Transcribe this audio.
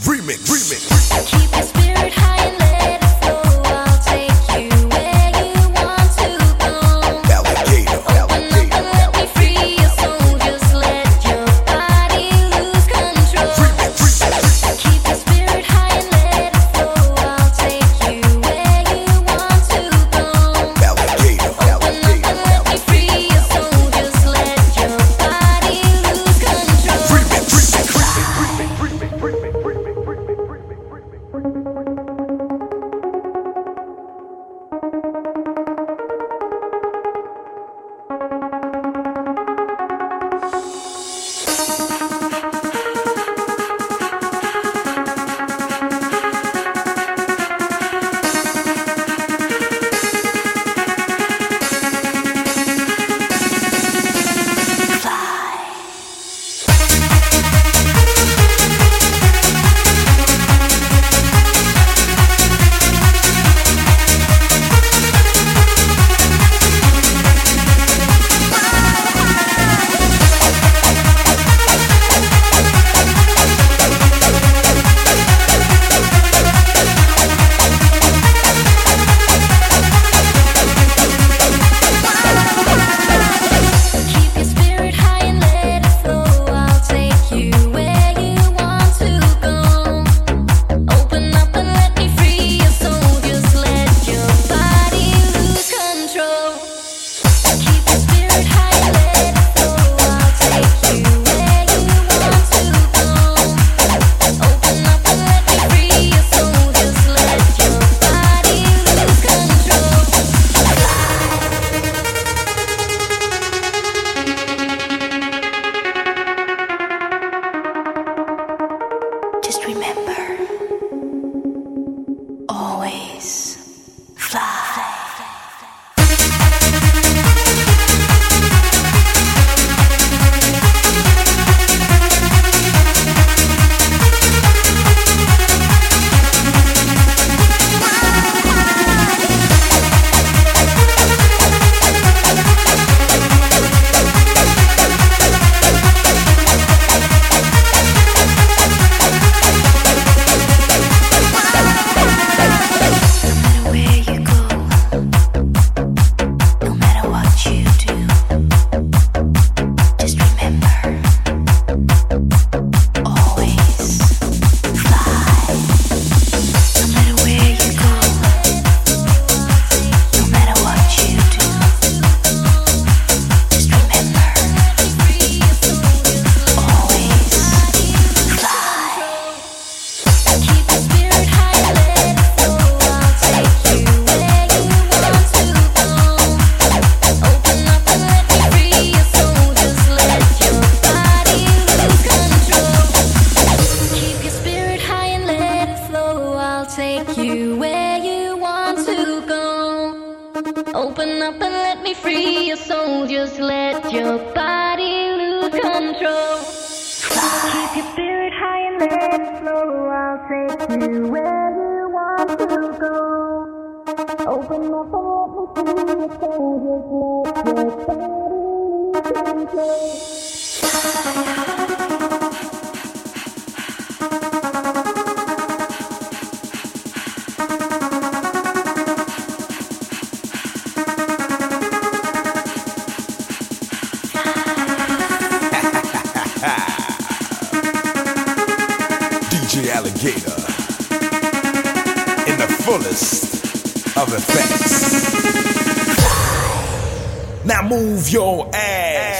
Keep your spirit high and let it flow. I'll take you where you want to go. Alligator, Open up and let me free your soul. Just let your body lose control. Keep your spirit high and let it flow. I'll take you where you want to go. alligator, Open up and let me free your soul. Just let your body lose control. Keep your spirit high and let it flow. I'll take you where you want to go. Open up and let me free your soul. Just let your body lose control. Keep your spirit high and let it flow. I'll take you where you want to go. Open up and let me free your soul. Just let your body lose control. Just remember, always fly. Open up and let me free your soul. Just let your body lose control. Keep your spirit high and let it flow. I'll take you where you want to go. Open up and let me free your soul. Just let your body lose control. DJ Alligator in the fullest of effects. Now move your ass.